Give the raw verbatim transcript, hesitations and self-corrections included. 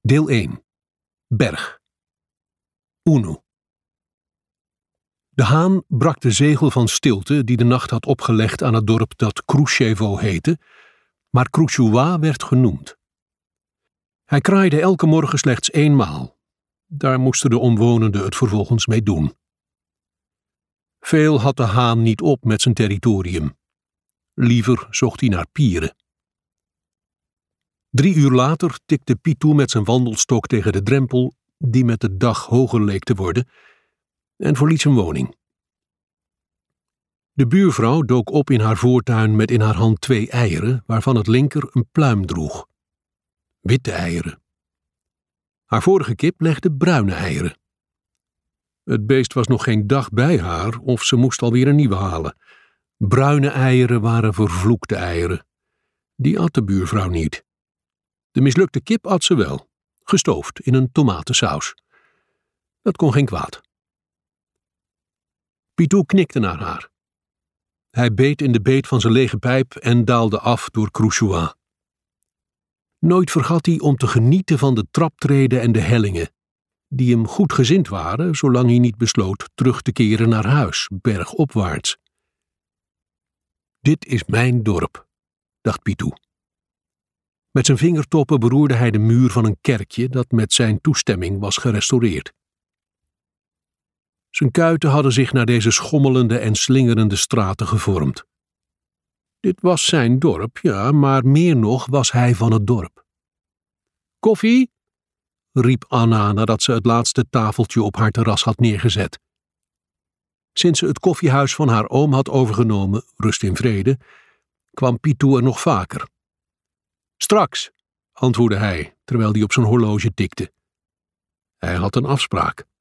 Deel één. Berg. Uno. De haan brak de zegel van stilte die de nacht had opgelegd aan het dorp dat Kruševo heette, maar Krušova werd genoemd. Hij kraaide elke morgen slechts eenmaal. Daar moesten de omwonenden het vervolgens mee doen. Veel had de haan niet op met zijn territorium. Liever zocht hij naar pieren. Drie uur later tikte Pitou met zijn wandelstok tegen de drempel, die met de dag hoger leek te worden, en verliet zijn woning. De buurvrouw dook op in haar voortuin met in haar hand twee eieren, waarvan het linker een pluim droeg. Witte eieren. Haar vorige kip legde bruine eieren. Het beest was nog geen dag bij haar of ze moest alweer een nieuwe halen. Bruine eieren waren vervloekte eieren. Die at de buurvrouw niet. De mislukte kip at ze wel, gestoofd in een tomatensaus. Dat kon geen kwaad. Pitou knikte naar haar. Hij beet in de beet van zijn lege pijp en daalde af door Krušova. Nooit vergat hij om te genieten van de traptreden en de hellingen, die hem goedgezind waren, zolang hij niet besloot terug te keren naar huis, bergopwaarts. Dit is mijn dorp, dacht Pitou. Met zijn vingertoppen beroerde hij de muur van een kerkje dat met zijn toestemming was gerestaureerd. Zijn kuiten hadden zich naar deze schommelende en slingerende straten gevormd. Dit was zijn dorp, ja, maar meer nog was hij van het dorp. Koffie? Riep Anna nadat ze het laatste tafeltje op haar terras had neergezet. Sinds ze het koffiehuis van haar oom had overgenomen, rust in vrede, kwam Pitou er nog vaker. Straks, antwoordde hij, terwijl hij op zijn horloge tikte. Hij had een afspraak.